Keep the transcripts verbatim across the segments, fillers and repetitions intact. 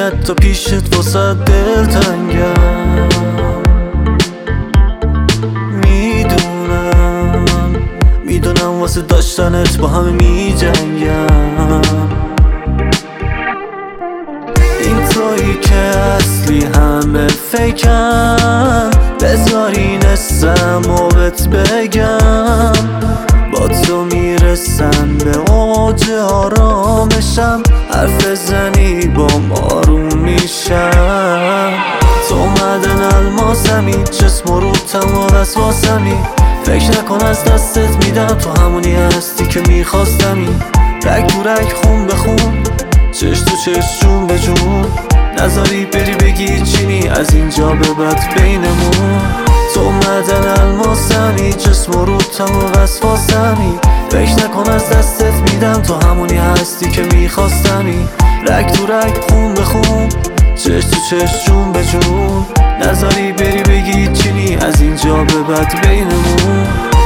حتی پیشت واسه دلتنگم. میدونم میدونم واسه داشتنت با همه میجنگم. این تویی که اصلی همه فکرم، بذاری نستم و بهت بگم. با تو میرسم به اوج آرامشم، حرف زنی با آروم میشم. تو معدن الماسمی، جسم و روتم و وسواسمی. فکر نکن از دستت میدم، تو همونی هستی که میخواستمی. رگ تو رگ، خون به خون، چش تو چش، جون به جون. نذاری بری بگی چینی از اینجا به بعد بینمون. تو معدن الماسمی، جسم و روتم و وسواسمی. فکر نکن از دستت میدم، تو همونی هستی که میخواستمی. رگ تو رگ، خون به خون، چش تو چش، جون به جون. نذاری بری بگی چینی از اینجا به بعد بینمون.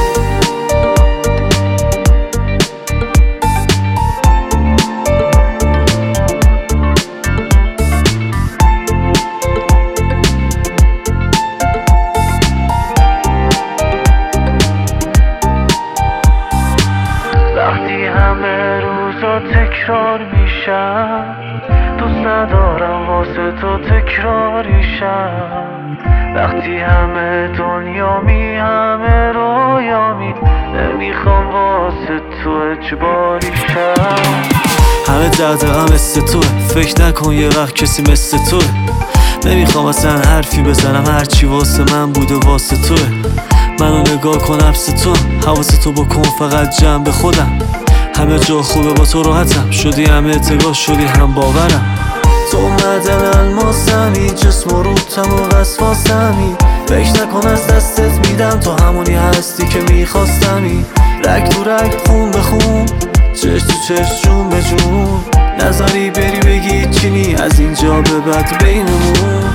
وقتی همه روزا تکرار میشن، دوست ندارم واسه تو تکراریشم. وقتی همه دنیامی، همه رویامی، نمیخوام واسه تو اجباریشم. همه دردم مثل توه، فکر نکن یه وقت کسی مثل توه. نمیخوام اصلا حرفی بزنم، هرچی واسه من بوده واسه توه. منو نگاه کن عبس تو، حواس تو بکن فقط جمع به خودم. همه جا خوبه با تو راحتم، شدی هم اعتقاد، شدی هم باورم. تو معدن الماسمی، جسم و روتم و وسواسمی. فکر نکن از دستت میدم، تو همونی هستی که میخواستمی. رگ تو رگ، خون به خون، چش تو چش، جون به جون. نذاری بری بگی چینی از اینجا به بعد بینمون.